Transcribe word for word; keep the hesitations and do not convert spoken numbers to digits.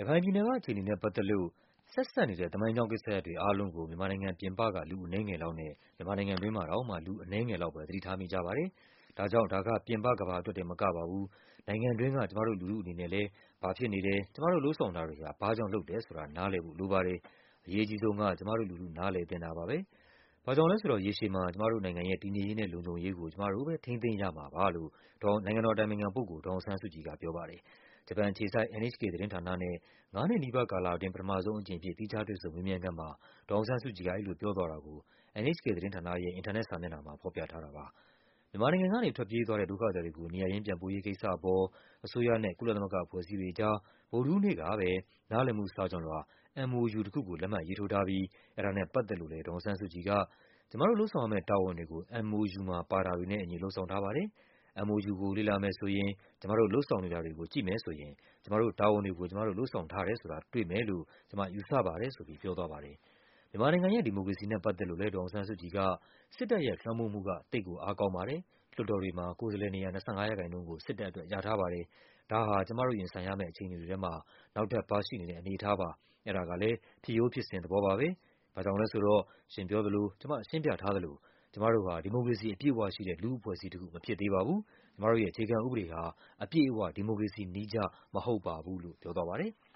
ခိုင်ပြည်နယ်ကအခြေအနေနဲ့ပတ်သက်လို့ ဆက်စပ်နေတဲ့သမိုင်းကြောင်းကိစ္စရပ်တွေအားလုံးကို မြန်မာနိုင်ငံပြင်ပက လူအနည်းငယ်လောက်နဲ့ မြန်မာနိုင်ငံတွင်းမှာတောင်မှ လူအနည်းငယ်လောက်ပဲ သတိထားမိကြပါတယ်။ ဒါကြောင့် ဒါက ပြင်ပကမ္ဘာအတွက်တင်မကပါဘူး၊ နိုင်ငံတွင်းက ကျမတို့လူထုအနေနဲ့လည်း ဘာဖြစ်နေတယ်၊ ကျမတို့လုပ်ဆောင်တာတွေဟာ ဘာ့ကြောင့်လုပ်တယ်ဆိုတာ နားလည်ဖို့လိုပါတယ်။ အရေးအကြီးဆုံးက ကျမတို့လူထု နားလည်သင့်တာပါပဲ။ ဘာကြောင့်လဲဆိုတော့ ရေရှည်မှာ ကျမတို့နိုင်ငံရဲ့ တည်ငြိမ်ရေးနဲ့လုံခြုံရေးကို ကျမတို့ပဲ ထိန်းသိမ်းရမှာပါလို့ နိုင်ငံတော်အတိုင်ပင်ခံပုဂ္ဂိုလ် ဒေါ်အောင်ဆန်းစုကြည်ကပြောပါတယ်။ ဂျပန်အခြေစိုက် အန်အိချ်ကေ သတင်းဌာနနဲ့ ငါးနှစ်နီးပါးကာလအတွင်း ပထမဆုံးအကြိမ်အဖြစ် သီးခြားတွေ့ဆုံ မေးမြန်းခန်းမှာ ဒေါ်အောင်ဆန်းစုကြည်က အဲဒီလိုပြောသွားတာကို အန်အိချ်ကေသတင်းဌာနရဲ့ အင်တာနက်စာမျက်နှာမှာ ဖော်ပြထားတာပါ။ မြန်မာနိုင်ငံကနေ ထွက်ပြေးသွားတဲ့ ဒုက္ခသည်တွေကို နေရပ်ရင်းပြန်ပို့ရေးကိစ္စအပေါ် အစိုးရနဲ့ ကုလသမဂ္ဂအဖွဲ့အစည်းတွေကြား ဗုဒ္ဓဟူးနေ့ကပဲ နားလည်မှုစာချွန်လွှာ အမ် အို ယူ တခုကို လက်မှတ်ရေးထိုးထားပြီး အဲဒါနဲ့ပတ်သက်လို့လည်း ဒေါ်အောင်ဆန်းစုကြည်က ကျမတို့လုပ်ဆောင်ရမယ့်တာဝန်တွေကို အမ် အို ယူ မှာပါတာတွေနဲ့အညီ လုပ်ဆောင်ထားပါတယ်။ အမ် အို ယူ ကို လေ့လာမယ်ဆိုရင် ကျမတို့လုပ်ဆောင်နေတာတွေကို ကြည့်မယ်ဆိုရင် ကျမတို့တာဝန်တွေကို ကျမတို့ လုပ်ဆောင်ထားတယ်ဆိုတာ တွေ့မယ်လို့ ကျမယူဆပါတယ်ဆိုပြီး ပြောသွားပါတယ်။ မြန်မာနိုင်ငံရဲ့ ဒီမိုကရေစီနဲ့ပတ်သက်လို့လည်း ဒေါ်အောင်ဆန်းစုကြည်က စစ်တပ်ရဲ့လွှမ်းမိုးမှုက သိပ်ကိုအားကောင်းပါတယ်၊ လွှတ်တော်တွေမှာ ကိုယ်စားလှယ်နေရာ ၂၅% ကို စစ်တပ်အတွက် ရထားပါတယ်၊ ဒါဟာ ကျမတို့ရင်ဆိုင်ရမယ့် အခြေအနေတွေထဲမှာ နောက်ထပ်ပါရှိနေတဲ့ အနေအထားပါ၊ အဲဒါကလည်း ဖြစ်ရိုးဖြစ်စဉ်သဘောပါပဲ၊ ဘာကြောင့်လဲဆိုတော့ ရှင်ပြောသလို ကျမရှင်းပြထားသလို ကျမတို့ဟာ ဒီမိုကရေစီအပြည့်အဝရှိတဲ့ လူ့အဖွဲ့အစည်းတခု မဖြစ်သေးပါဘူး၊ ကျမတို့ရဲ့အခြေခံဥပဒေဟာ အပြည့်အဝ ဒီမိုကရေစီနည်းကျ မဟုတ်ပါဘူးလို့ ပြောသွားပါတယ်။